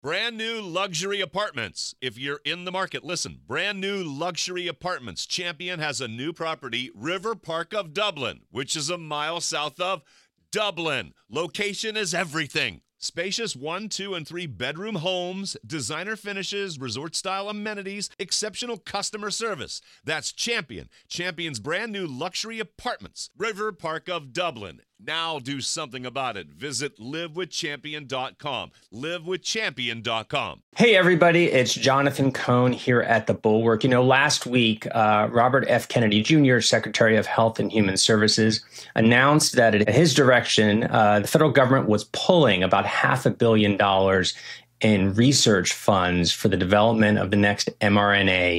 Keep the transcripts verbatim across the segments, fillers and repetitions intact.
Brand new luxury apartments. If you're in the market, listen. Brand new luxury apartments. Champion has a new property, River Park of Dublin, which is a mile south of Dublin. Location is everything. Spacious one, two, and three bedroom homes, designer finishes, resort-style amenities, exceptional customer service. That's Champion. Champion's brand new luxury apartments, River Park of Dublin. Now do something about it. Visit live with champion dot com. live with champion dot com. Hey, everybody. It's Jonathan Cohn here at The Bulwark. You know, last week, uh, Robert F. Kennedy Junior, Secretary of Health and Human Services, announced that at his direction, uh, the federal government was pulling about half a billion dollars in research funds for the development of the next mRNA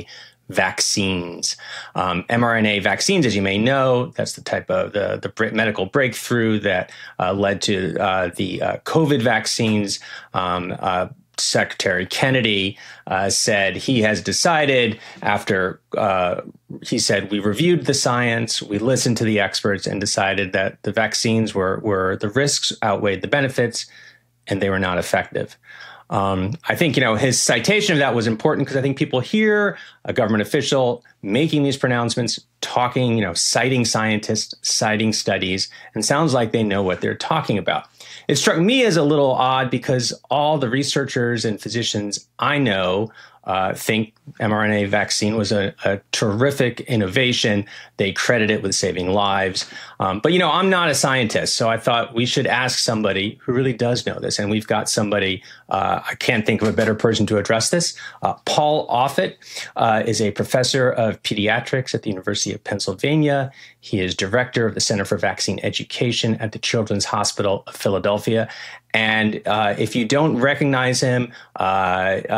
vaccines. Um, mRNA vaccines, as you may know, that's the type of the, the medical breakthrough that uh, led to uh, the uh, COVID vaccines. Um, uh, Secretary Kennedy uh, said he has decided after uh, he said we reviewed the science, we listened to the experts and decided that the vaccines were, were the risks outweighed the benefits and they were not effective. Um, I think, you know, his citation of that was important because I think people hear a government official making these pronouncements, talking, you know, citing scientists, citing studies, and sounds like they know what they're talking about. It struck me as a little odd because all the researchers and physicians I know uh, think mRNA vaccine was a, a terrific innovation. They credit it with saving lives. Um, but, you know, I'm not a scientist, so I thought we should ask somebody who really does know this. And we've got somebody, uh, I can't think of a better person to address this. Uh, Paul Offit uh, is a professor of pediatrics at the University of Pennsylvania. He is director of the Center for Vaccine Education at the Children's Hospital of Philadelphia. And uh, if you don't recognize him, uh, uh,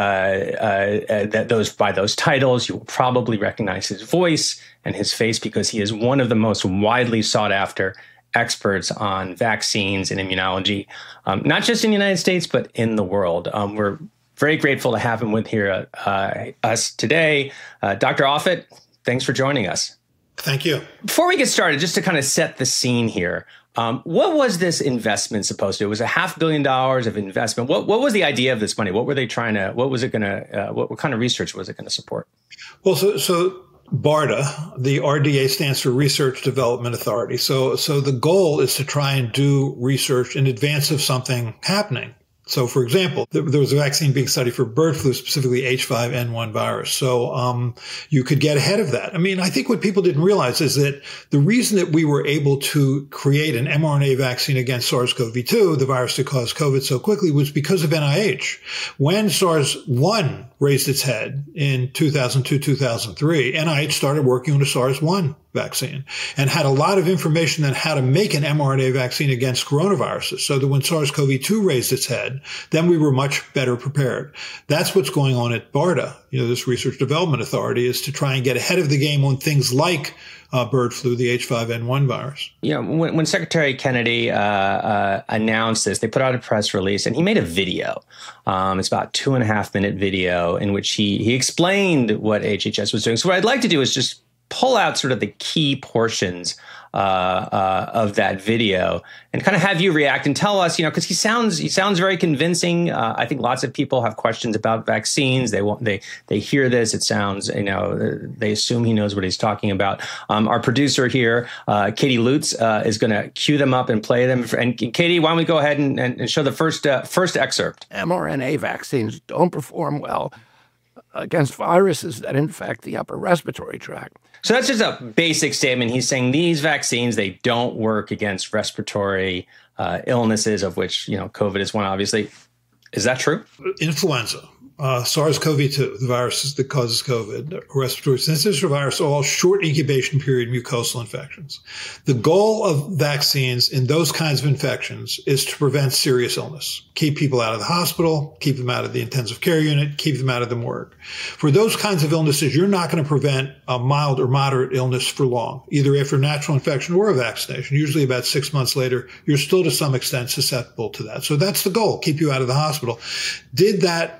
uh, that those by those titles, you will probably recognize his voice and his face because he is one of the most widely sought after experts on vaccines and immunology, um, not just in the United States, but in the world. Um, we're very grateful to have him with here uh, us today. Uh, Doctor Offit, thanks for joining us. Thank you. Before we get started, just to kind of set the scene here, um, what was this investment supposed to do? It was a half billion dollars of investment. What what was the idea of this money? What were they trying to, what was it going to, uh, what, what kind of research was it going to support? Well, so, so BARDA, the R D A stands for Research Development Authority. So, so the goal is to try and do research in advance of something happening. So, for example, there was a vaccine being studied for bird flu, specifically H five N one virus. So um, you could get ahead of that. I mean, I think what people didn't realize is that the reason that we were able to create an mRNA vaccine against SARS CoV two, the virus that caused COVID, so quickly was because of N I H. When SARS one raised its head in two thousand two, two thousand three, N I H started working on a SARS one vaccine and had a lot of information on how to make an mRNA vaccine against coronaviruses so that when SARS CoV two raised its head, then we were much better prepared. That's what's going on at BARDA. You know, this Research Development Authority is to try and get ahead of the game on things like uh, bird flu, the H five N one virus. You know, when, when Secretary Kennedy uh, uh, announced this, they put out a press release and he made a video. Um, it's about two and a half minute video in which he, he explained what H H S was doing. So what I'd like to do is just pull out sort of the key portions uh, uh, of that video and kind of have you react and tell us, you know, because he sounds he sounds very convincing. Uh, I think lots of people have questions about vaccines. They want they they hear this. It sounds, you know, they assume he knows what he's talking about. Um, our producer here, uh, Katie Lutz, uh, is going to cue them up and play them. And Katie, why don't we go ahead and, and show the first uh, first excerpt? mRNA vaccines don't perform well against viruses that infect the upper respiratory tract. So that's just a basic statement. He's saying these vaccines, they don't work against respiratory uh, illnesses, of which, you know, COVID is one, obviously. Is that true? Influenza, uh, SARS CoV two, the virus that causes COVID, respiratory syncytial virus, all short incubation period mucosal infections. The goal of vaccines in those kinds of infections is to prevent serious illness, keep people out of the hospital, keep them out of the intensive care unit, keep them out of the morgue. For those kinds of illnesses, you're not going to prevent a mild or moderate illness for long, either after natural infection or a vaccination. Usually about six months later, you're still to some extent susceptible to that. So that's the goal, keep you out of the hospital. Did that vaccine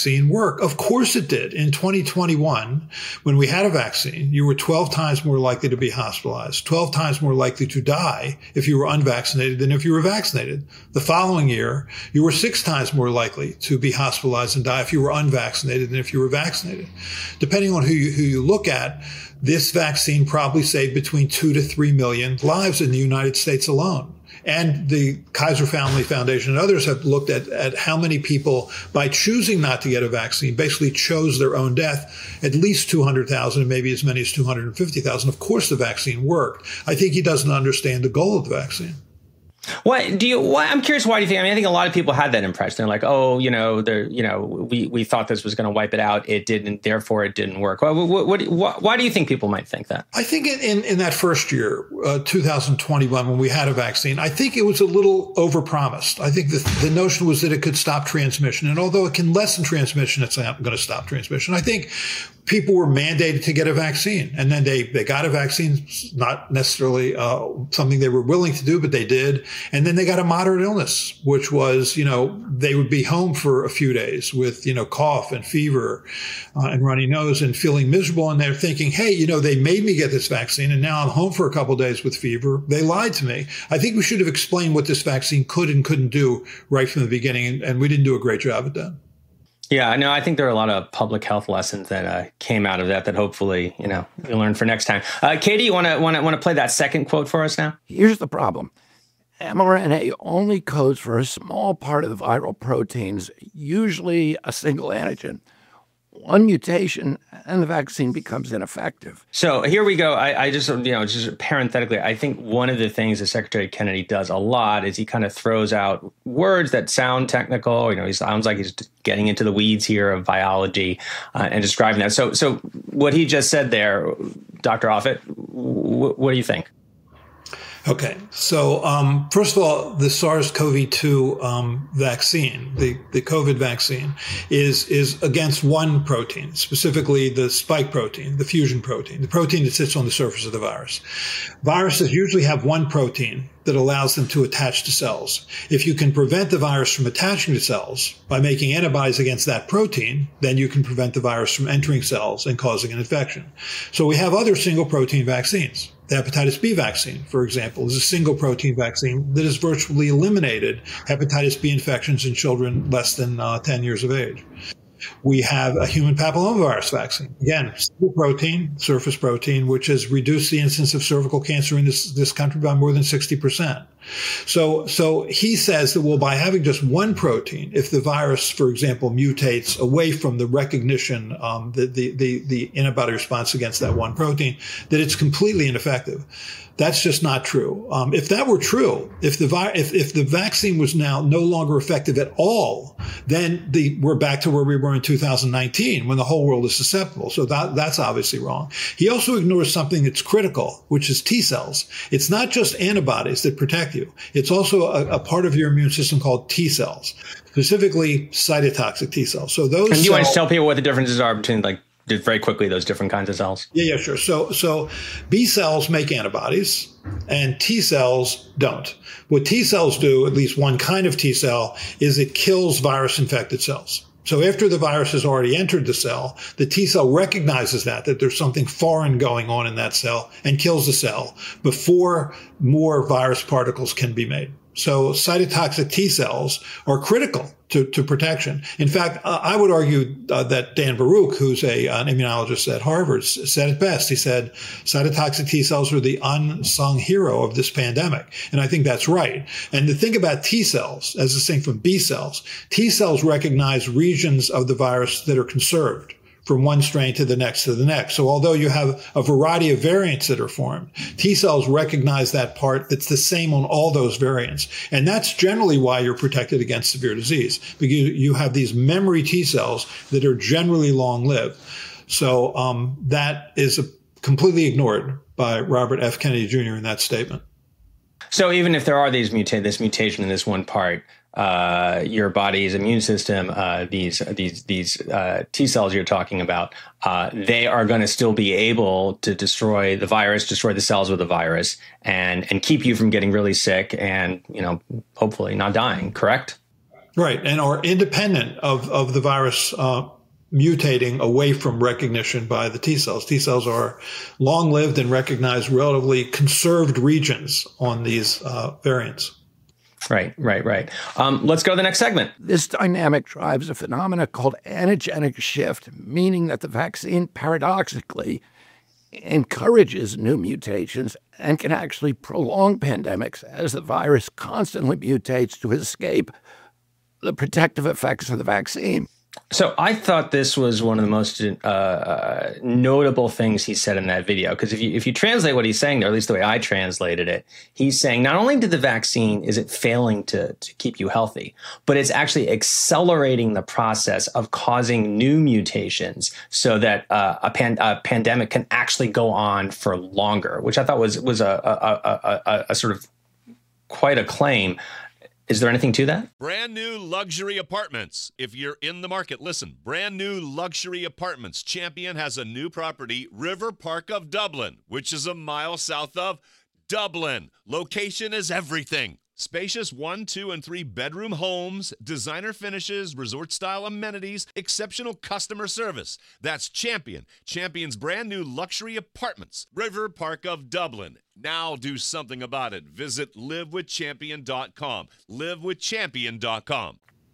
vaccine work? Of course it did. In twenty twenty-one, when we had a vaccine, you were twelve times more likely to be hospitalized, twelve times more likely to die if you were unvaccinated than if you were vaccinated. The following year, you were six times more likely to be hospitalized and die if you were unvaccinated than if you were vaccinated. Depending on who you, who you look at, this vaccine probably saved between two to three million lives in the United States alone. And the Kaiser Family Foundation and others have looked at, at how many people, by choosing not to get a vaccine, basically chose their own death, at least two hundred thousand, and maybe as many as two hundred fifty thousand. Of course, the vaccine worked. I think he doesn't understand the goal of the vaccine. What do you? Why, I'm curious. Why do you think? I mean, I think a lot of people had that impression. They're like, "Oh, you know, they're, you know, we we thought this was going to wipe it out. It didn't. Therefore, it didn't work." What, what, what, what, why do you think people might think that? I think in in that first year, uh, two thousand twenty-one, when we had a vaccine, I think it was a little overpromised. I think the the notion was that it could stop transmission, and although it can lessen transmission, it's not going to stop transmission. I think people were mandated to get a vaccine, and then they, they got a vaccine, not necessarily uh, something they were willing to do, but they did. And then they got a moderate illness, which was, you know, they would be home for a few days with, you know, cough and fever uh, and runny nose and feeling miserable. And they're thinking, hey, you know, they made me get this vaccine and now I'm home for a couple of days with fever. They lied to me. I think we should have explained what this vaccine could and couldn't do right from the beginning. And, and we didn't do a great job at that. Yeah, no, I think there are a lot of public health lessons that uh, came out of that that hopefully, you know, you'll learn for next time. Uh, Katie, you want to want to want to play that second quote for us now? Here's the problem. mRNA only codes for a small part of the viral proteins, usually a single antigen. One mutation and the vaccine becomes ineffective. So here we go. I, I just, you know, just parenthetically, I think one of the things that Secretary Kennedy does a lot is he kind of throws out words that sound technical. You know, he sounds like he's getting into the weeds here of biology uh, and describing that. So, so what he just said there, Doctor Offit, w- what do you think? Okay. So, um, first of all, the SARS-C o V two um, vaccine, the, the COVID vaccine, is is against one protein, specifically the spike protein, the fusion protein, the protein that sits on the surface of the virus. Viruses usually have one protein that allows them to attach to cells. If you can prevent the virus from attaching to cells by making antibodies against that protein, then you can prevent the virus from entering cells and causing an infection. So we have other single protein vaccines. The hepatitis B vaccine, for example, is a single protein vaccine that has virtually eliminated hepatitis B infections in children less than uh, ten years of age. We have a human papillomavirus vaccine. Again, single protein, surface protein, which has reduced the incidence of cervical cancer in this, this country by more than sixty percent. So, so he says that, well, by having just one protein, if the virus, for example, mutates away from the recognition, um, the, the, the, the antibody response against that one protein, that it's completely ineffective. That's just not true. Um, if that were true, if the vi- if, if the vaccine was now no longer effective at all, then the, we're back to where we were in two thousand nineteen when the whole world is susceptible. So that, that's obviously wrong. He also ignores something that's critical, which is T cells. It's not just antibodies that protect you. It's also a, a part of your immune system called T cells, specifically cytotoxic T cells. So those. And you cells, want to tell people what the differences are between, like, very quickly, those different kinds of cells? Yeah, yeah, sure. So, so B cells make antibodies and T cells don't. What T cells do, at least one kind of T cell, is it kills virus-infected cells. So after the virus has already entered the cell, the T cell recognizes that, that there's something foreign going on in that cell and kills the cell before more virus particles can be made. So cytotoxic T cells are critical to, to protection. In fact, uh, I would argue uh, that Dan Baruch, who's a, an immunologist at Harvard, said it best. He said cytotoxic T cells are the unsung hero of this pandemic. And I think that's right. And the thing about T cells, as distinct from B cells, T cells recognize regions of the virus that are conserved from one strain to the next to the next. So although you have a variety of variants that are formed, T cells recognize that part that's the same on all those variants. And that's generally why you're protected against severe disease, because you have these memory T cells that are generally long-lived. So um, that is a, completely ignored by Robert F. Kennedy Junior in that statement. So even if there are these muta- this mutation in this one part, uh, your body's immune system, uh, these these these uh, T cells you're talking about, uh, they are going to still be able to destroy the virus, destroy the cells with the virus, and and keep you from getting really sick and, you know, hopefully not dying. Correct? Right, and are independent of, of the virus uh, mutating away from recognition by the T cells. T cells are long-lived and recognize relatively conserved regions on these uh, variants. Right, right, right. Um, let's go to the next segment. This dynamic drives a phenomenon called antigenic shift, meaning that the vaccine paradoxically encourages new mutations and can actually prolong pandemics as the virus constantly mutates to escape the protective effects of the vaccine. So I thought this was one of the most uh, uh, notable things he said in that video, because if you if you translate what he's saying there, at least the way I translated it, he's saying not only did the vaccine is it failing to, to keep you healthy, but it's actually accelerating the process of causing new mutations so that uh, a, pan, a pandemic can actually go on for longer, which I thought was was a, a, a, a, a sort of quite a claim. Is there anything to that? Brand new luxury apartments. If you're in the market, listen. Brand new luxury apartments. Champion has a new property, River Park of Dublin, which is a mile south of Dublin. Location is everything. Spacious one, two, and three bedroom homes, designer finishes, resort-style amenities, exceptional customer service. That's Champion. Champion's brand new luxury apartments, River Park of Dublin. Now do something about it. Visit live with champion dot com. live with champion dot com.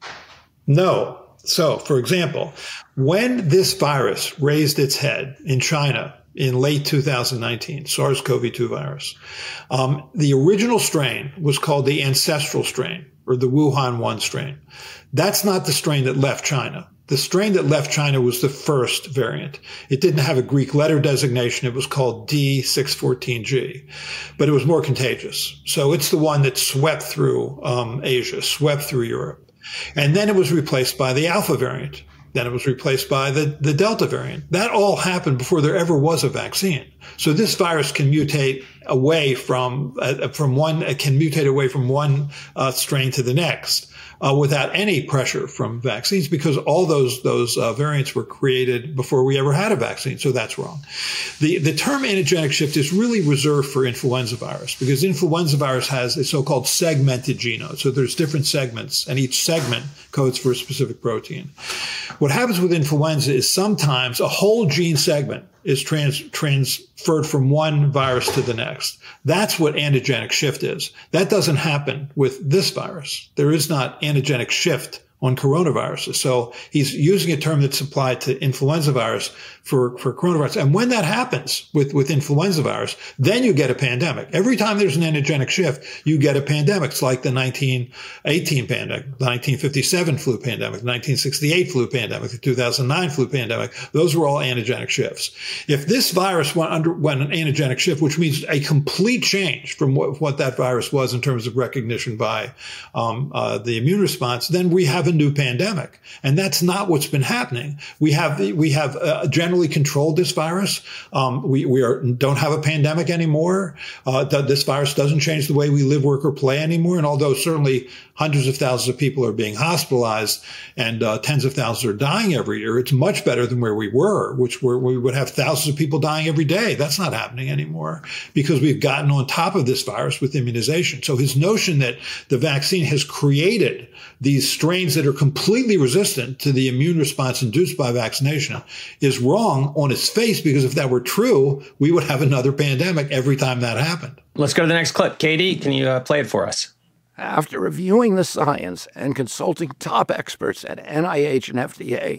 No. So, for example, when this virus raised its head in China in late two thousand nineteen, SARS CoV two virus, um, the original strain was called the ancestral strain, or the Wuhan one strain. That's not the strain that left China. The strain that left China was the first variant. It didn't have a Greek letter designation. It was called D six fourteen G, but it was more contagious. So it's the one that swept through um, Asia, swept through Europe. And then it was replaced by the Alpha variant. Then it was replaced by the, the Delta variant. That all happened before there ever was a vaccine. So this virus can mutate away from, uh, from one, it can mutate away from one uh, strain to the next. Uh, without any pressure from vaccines, because all those those uh, variants were created before we ever had a vaccine. So that's wrong. The the term antigenic shift is really reserved for influenza virus, because influenza virus has a so-called segmented genome. So there's different segments, and each segment codes for a specific protein. What happens with influenza is sometimes a whole gene segment is trans, transferred from one virus to the next. That's what antigenic shift is. That doesn't happen with this virus. There is not antigenic shift on coronaviruses. So he's using a term that's applied to influenza virus for, for coronavirus. And when that happens with, with influenza virus, then you get a pandemic. Every time there's an antigenic shift, you get a pandemic. It's like the nineteen eighteen pandemic, the nineteen fifty-seven flu pandemic, the nineteen sixty-eight flu pandemic, the two thousand nine flu pandemic. Those were all antigenic shifts. If this virus went underwent an antigenic shift, which means a complete change from what, what that virus was in terms of recognition by um, uh, the immune response, then we have a new pandemic. And that's not what's been happening. We have we have uh, generally controlled this virus. Um, we we are, don't have a pandemic anymore. Uh, th- this virus doesn't change the way we live, work, or play anymore. And although certainly hundreds of thousands of people are being hospitalized and uh, tens of thousands are dying every year, it's much better than where we were, which were, we would have thousands of people dying every day. That's not happening anymore because we've gotten on top of this virus with immunization. So his notion that the vaccine has created these strains that are completely resistant to the immune response induced by vaccination is wrong on its face, because if that were true, we would have another pandemic every time that happened. Let's go to the next clip. Katie, can you uh, play it for us? After reviewing the science and consulting top experts at N I H and F D A,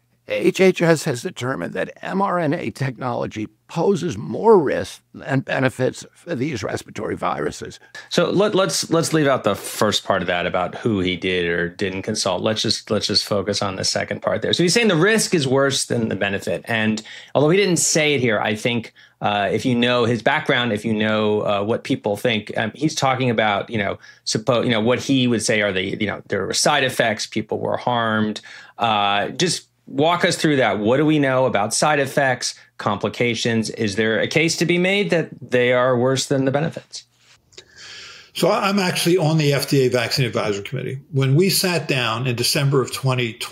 H H S has determined that mRNA technology poses more risk than benefits for these respiratory viruses. So let, let's let's leave out the first part of that about who he did or didn't consult. Let's just let's just focus on the second part there. So he's saying the risk is worse than the benefit, and although he didn't say it here, I think uh, if you know his background, if you know uh, what people think, um, he's talking about you know suppose you know what he would say are the you know there were side effects, people were harmed. Uh, just walk us through that. What do we know about side effects, complications? Is there a case to be made that they are worse than the benefits? So I'm actually on the F D A Vaccine Advisory Committee. When we sat down in December of twenty twenty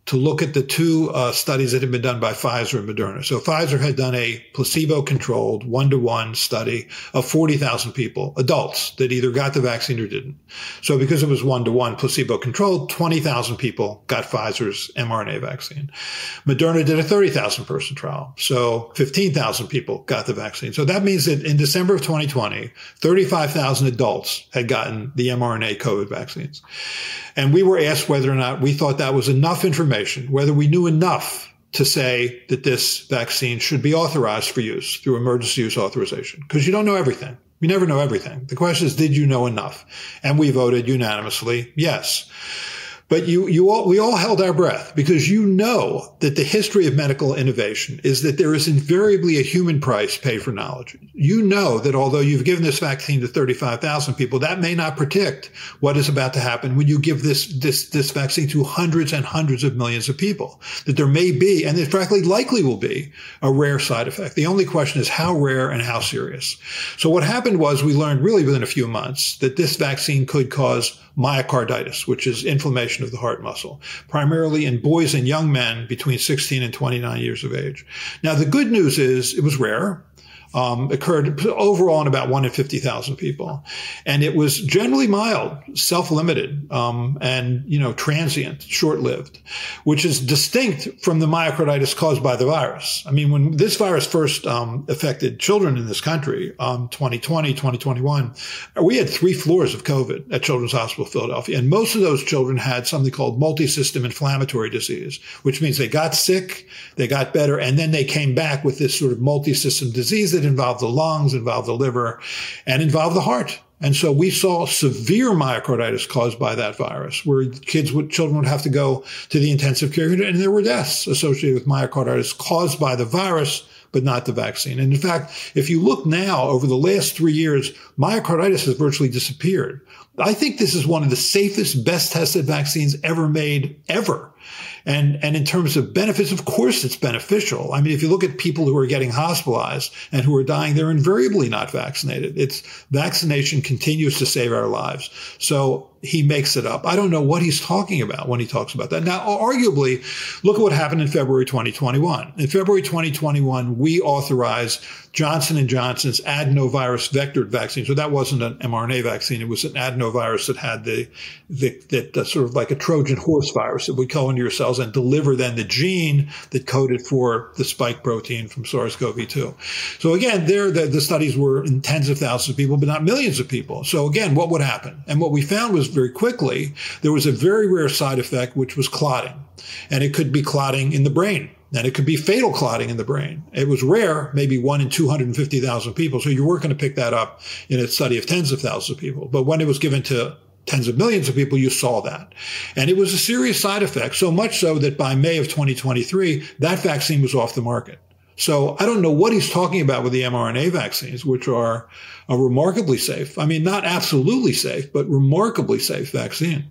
to look at the two uh, studies that had been done by Pfizer and Moderna. So Pfizer had done a placebo-controlled one-to-one study of forty thousand people, adults, that either got the vaccine or didn't. So because it was one-to-one placebo-controlled, twenty thousand people got Pfizer's mRNA vaccine. Moderna did a thirty thousand person trial. So fifteen thousand people got the vaccine. So that means that in December of twenty twenty, thirty-five thousand adults had gotten the mRNA COVID vaccines. And we were asked whether or not we thought that was enough information, whether we knew enough to say that this vaccine should be authorized for use through emergency use authorization. Because you don't know everything. You never know everything. The question is, did you know enough? And we voted unanimously yes. But you, you all, we all held our breath because you know that the history of medical innovation is that there is invariably a human price paid for knowledge. You know that although you've given this vaccine to thirty-five thousand people, that may not predict what is about to happen when you give this, this, this vaccine to hundreds and hundreds of millions of people. That there may be, and it frankly likely will be, a rare side effect. The only question is how rare and how serious. So what happened was we learned really within a few months that this vaccine could cause myocarditis, which is inflammation of the heart muscle, primarily in boys and young men between sixteen and twenty-nine years of age. Now, the good news is it was rare. Um, occurred overall in about one in fifty thousand people. And it was generally mild, self-limited, um, and, you know, transient, short-lived, which is distinct from the myocarditis caused by the virus. I mean, when this virus first um, affected children in this country, um, twenty twenty, twenty twenty-one, we had three floors of COVID at Children's Hospital Philadelphia. And most of those children had something called multi-system inflammatory disease, which means they got sick, they got better, and then they came back with this sort of multi-system disease that involved the lungs, involved the liver, and involved the heart. And so we saw severe myocarditis caused by that virus, where kids would, children would have to go to the intensive care unit, and there were deaths associated with myocarditis caused by the virus, but not the vaccine. And in fact, if you look now over the last three years, myocarditis has virtually disappeared. I think this is one of the safest, best tested vaccines ever made, ever. And, and in terms of benefits, of course, it's beneficial. I mean, if you look at people who are getting hospitalized and who are dying, they're invariably not vaccinated. It's vaccination continues to save our lives. So he makes it up. I don't know what he's talking about when he talks about that. Now, arguably, look at what happened in February twenty twenty-one. In February twenty twenty-one, we authorized Johnson and Johnson's adenovirus vectored vaccine. So that wasn't an mRNA vaccine. It was an adenovirus that had the, the that uh, sort of like a Trojan horse virus that would go into your cells and deliver then the gene that coded for the spike protein from SARS-C o V two. So again, there the, the studies were in tens of thousands of people, but not millions of people. So again, what would happen? And what we found was very quickly, there was a very rare side effect, which was clotting. And it could be clotting in the brain. And it could be fatal clotting in the brain. It was rare, maybe one in two hundred fifty thousand people. So you weren't going to pick that up in a study of tens of thousands of people. But when it was given to tens of millions of people, you saw that. And it was a serious side effect, so much so that by May of twenty twenty-three, that vaccine was off the market. So I don't know what he's talking about with the mRNA vaccines, which are a remarkably safe. I mean, not absolutely safe, but remarkably safe vaccine.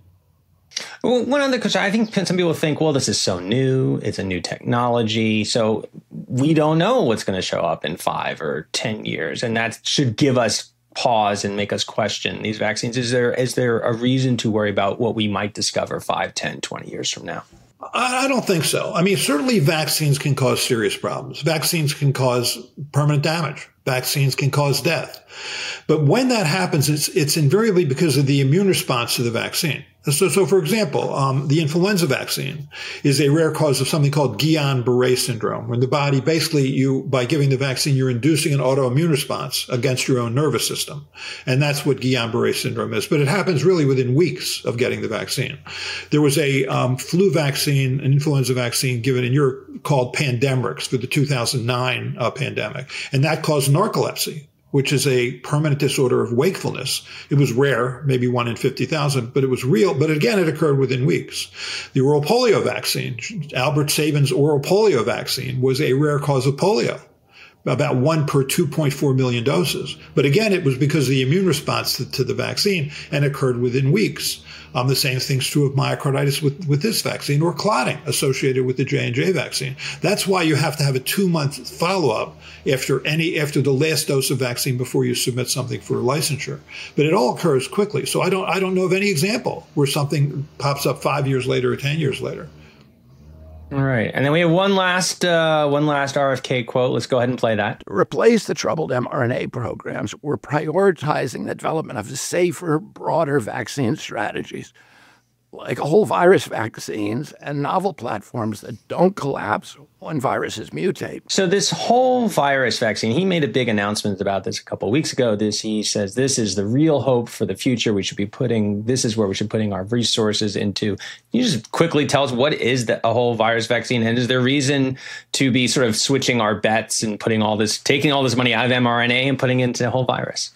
Well, one other question, I think some people think, well, this is so new. It's a new technology. So we don't know what's going to show up in five or ten years. And that should give us pause and make us question these vaccines. Is there is there a reason to worry about what we might discover five, ten, twenty years from now? I don't think so. I mean, certainly vaccines can cause serious problems. Vaccines can cause permanent damage. Vaccines can cause death. But when that happens, it's, it's invariably because of the immune response to the vaccine. So, so for example, um, the influenza vaccine is a rare cause of something called Guillain-Barré syndrome, when the body basically, you, by giving the vaccine, you're inducing an autoimmune response against your own nervous system. And that's what Guillain-Barré syndrome is. But it happens really within weeks of getting the vaccine. There was a um, flu vaccine, an influenza vaccine given in Europe called Pandemrix for the two thousand nine uh, pandemic. And that caused narcolepsy, which is a permanent disorder of wakefulness. It was rare, maybe one in fifty thousand, but it was real. But again, it occurred within weeks. The oral polio vaccine, Albert Sabin's oral polio vaccine, was a rare cause of polio, about one per two point four million doses. But again, it was because of the immune response to, to the vaccine and occurred within weeks. Um, the same thing's true of myocarditis with, with this vaccine, or clotting associated with the J and J vaccine. That's why you have to have a two-month follow-up after any after the last dose of vaccine before you submit something for licensure. But it all occurs quickly. So I don't I don't know of any example where something pops up five years later or ten years later. All right. And then we have one last uh, one last R F K quote. Let's go ahead and play that. To replace the troubled mRNA programs, we're prioritizing the development of safer, broader vaccine strategies, like whole virus vaccines and novel platforms that don't collapse when viruses mutate. So this whole virus vaccine, he made a big announcement about this a couple of weeks ago. This he says this is the real hope for the future. We should be putting this is where we should be putting our resources into. Can you just quickly tell us what is the, a whole virus vaccine, and is there reason to be sort of switching our bets and putting all this, taking all this money out of mRNA and putting it into a whole virus?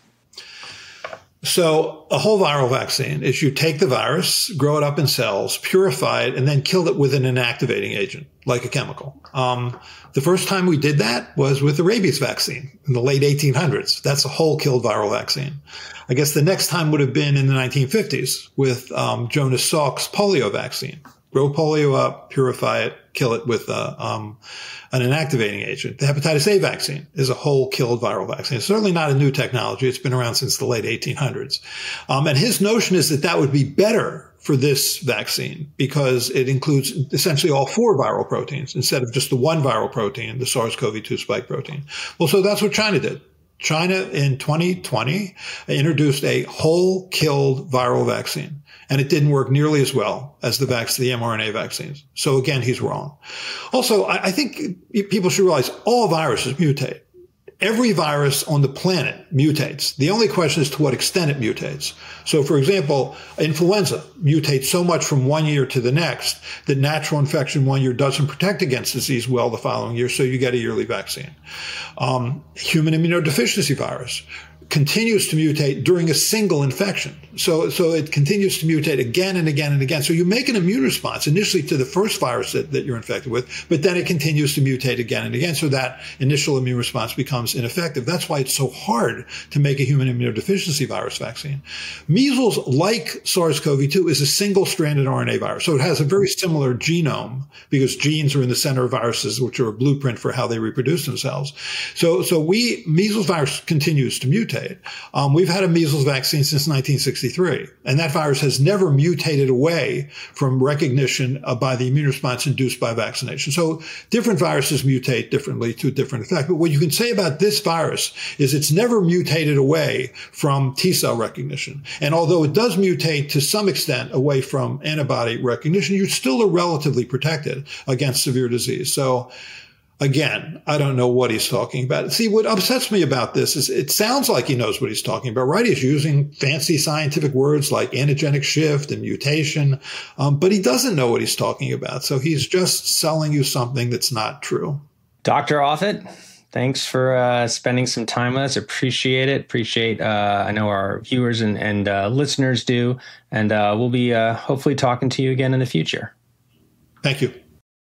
So a whole viral vaccine is you take the virus, grow it up in cells, purify it, and then kill it with an inactivating agent, like a chemical. Um, the first time we did that was with the rabies vaccine in the late eighteen hundreds. That's a whole killed viral vaccine. I guess the next time would have been in the nineteen fifties with um, Jonas Salk's polio vaccine. Grow polio up, purify it, kill it with uh, um, an inactivating agent. The hepatitis A vaccine is a whole killed viral vaccine. It's certainly not a new technology. It's been around since the late eighteen hundreds. Um, and his notion is that that would be better for this vaccine because it includes essentially all four viral proteins instead of just the one viral protein, the SARS-C o V two spike protein. Well, so that's what China did. China in twenty twenty introduced a whole killed viral vaccine. And it didn't work nearly as well as the vac- the mRNA vaccines. So again, he's wrong. Also, I, I think people should realize all viruses mutate. Every virus on the planet mutates. The only question is to what extent it mutates. So, for example, influenza mutates so much from one year to the next that natural infection one year doesn't protect against disease well the following year, so you get a yearly vaccine. Um, human immunodeficiency virus continues to mutate during a single infection. So, so it continues to mutate again and again and again. So you make an immune response initially to the first virus that, that you're infected with, but then it continues to mutate again and again. So that initial immune response becomes ineffective. That's why it's so hard to make a human immunodeficiency virus vaccine. Measles, like SARS-C o V two, is a single-stranded R N A virus. So it has a very similar genome because genes are in the center of viruses, which are a blueprint for how they reproduce themselves. So, so we, measles virus continues to mutate. Um, we've had a measles vaccine since nineteen sixty-three, and that virus has never mutated away from recognition uh, by the immune response induced by vaccination. So different viruses mutate differently to a different effect. But what you can say about this virus is it's never mutated away from T-cell recognition. And although it does mutate to some extent away from antibody recognition, you still are relatively protected against severe disease. So again, I don't know what he's talking about. See, what upsets me about this is it sounds like he knows what he's talking about, right? He's using fancy scientific words like antigenic shift and mutation, um, but he doesn't know what he's talking about. So he's just selling you something that's not true. Doctor Offit, thanks for uh, spending some time with us. Appreciate it. Appreciate, uh, I know our viewers and, and uh, listeners do. And uh, we'll be uh, hopefully talking to you again in the future. Thank you.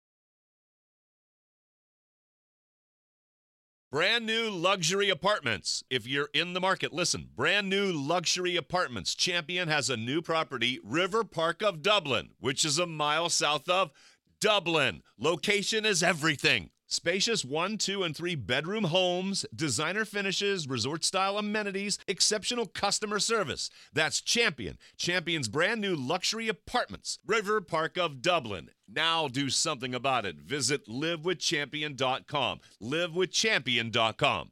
Brand new luxury apartments. If you're in the market, listen. Brand new luxury apartments. Champion has a new property, River Park of Dublin, which is a mile south of Dublin. Location is everything. Spacious one, two, and three bedroom homes, designer finishes, resort-style amenities, exceptional customer service. That's Champion. Champion's brand new luxury apartments, River Park of Dublin. Now do something about it. Visit live with champion dot com. live with champion dot com.